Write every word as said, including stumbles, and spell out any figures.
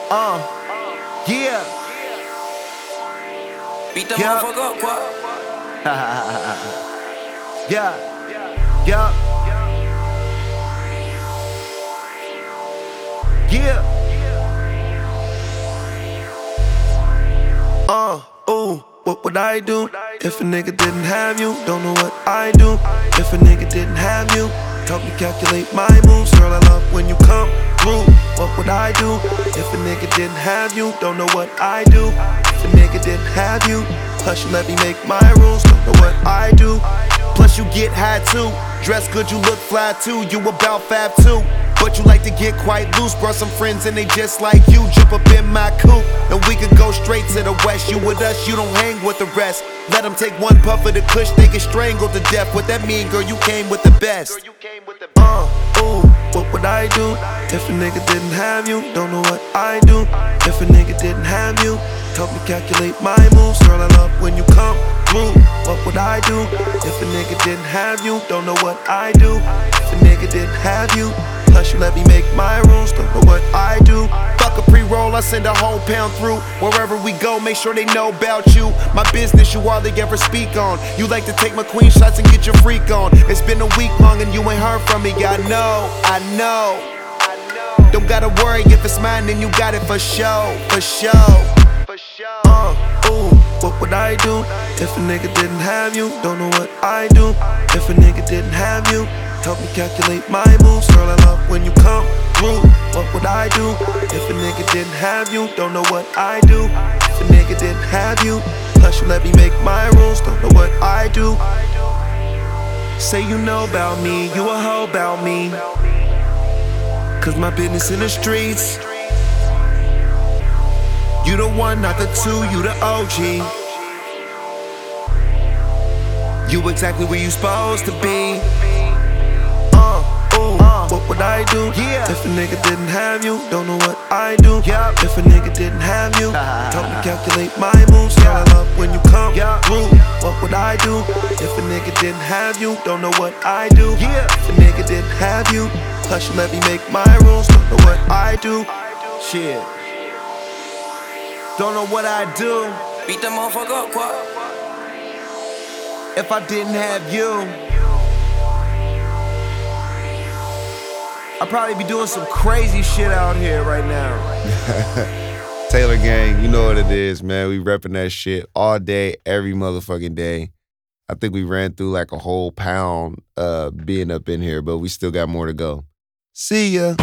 Uh, yeah. Beat the Yeah. motherfucker up, quoi. Yeah. Yeah. Yeah. Uh, ooh, what would I do if a nigga didn't have you? Don't know what I do if a nigga didn't have you. Help me calculate my moves, girl, I love when you come through. What would I do if a nigga didn't have you? Don't know what I do if a nigga didn't have you. Plus you let me make my rules, don't know what I do. Plus you get high too, dress good, you look fly too. You about fab too, but you like to get quite loose. Brought some friends and they just like you. Jump up in my coupe and we could go straight to the west. You with us, you don't hang with the rest. Let them take one puff of the kush, they get strangled to death. What that mean, girl, you came with the best. Uh, ooh, what would I do if a nigga didn't have you? Don't know what I do if a nigga didn't have you. Help me calculate my moves, girl, I love when you come through. What would I do if a nigga didn't have you? Don't know what I do if a nigga didn't have you. Plus you let me make my rules, don't know what I do. Fuck a pre-roll, I send a whole pound through. Wherever we go, make sure they know about you. My business you hardly ever speak on. You like to take my queen shots and get your freak on. It's been a week long and you ain't heard from me. I know, I know. Don't gotta worry if it's mine, then you got it for show, for show. Uh, ooh, what would I do if a nigga didn't have you? Don't know what I do if a nigga didn't have you. Help me calculate my moves, girl, I love when you come through. What would I do if a nigga didn't have you? Don't know what I do if a nigga didn't have you. Plus you let me make my rules, don't know what I do. Say you know about me, you a hoe about me. Cause my business in the streets. You the one, not the two, you the O G. You exactly where you supposed to be. Uh, ooh, uh, what would I do yeah. if a nigga didn't have you? Don't know what I do yeah. if a nigga didn't have you. Help me calculate my moves, girl, I love when you come yeah. through. What would I do if a nigga didn't have you? Don't know what I do yeah. if a nigga didn't have you. Plus you let me make my rules, don't know what I do. Shit. Don't know what I do Beat the motherfucker up, quoi. if I didn't have you. I'd probably be doing some crazy shit out here right now. Taylor Gang, you know what it is, man. We repping that shit all day, every motherfucking day. I think we ran through like a whole pound uh, being up in here, but we still got more to go. See ya.